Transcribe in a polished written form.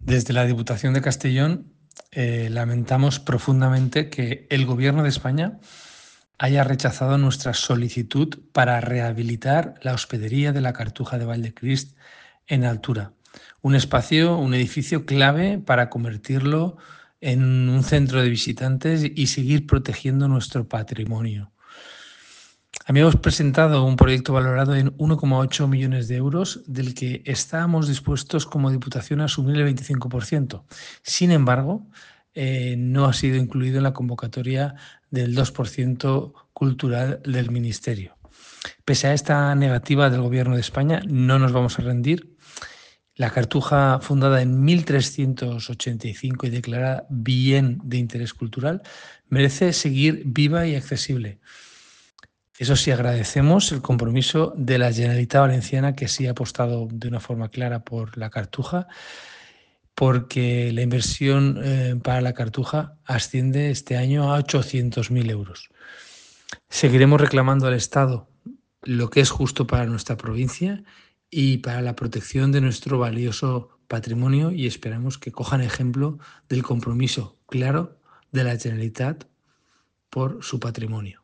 Desde la Diputación de Castellón lamentamos profundamente que el Gobierno de España haya rechazado nuestra solicitud para rehabilitar la hospedería de la Cartuja de Valdecrist en altura. Un espacio, un edificio clave para convertirlo en un centro de visitantes y seguir protegiendo nuestro patrimonio. Habíamos presentado un proyecto valorado en 1,8 millones de euros, del que estábamos dispuestos como Diputación a asumir el 25%. Sin embargo, no ha sido incluido en la convocatoria del 2% cultural del Ministerio. Pese a esta negativa del Gobierno de España, no nos vamos a rendir. La Cartuja, fundada en 1385 y declarada bien de interés cultural, merece seguir viva y accesible. Eso sí, agradecemos el compromiso de la Generalitat Valenciana, que sí ha apostado de una forma clara por la Cartuja, porque la inversión para la Cartuja asciende este año a 800.000 euros. Seguiremos reclamando al Estado lo que es justo para nuestra provincia y para la protección de nuestro valioso patrimonio, y esperamos que cojan ejemplo del compromiso claro de la Generalitat por su patrimonio.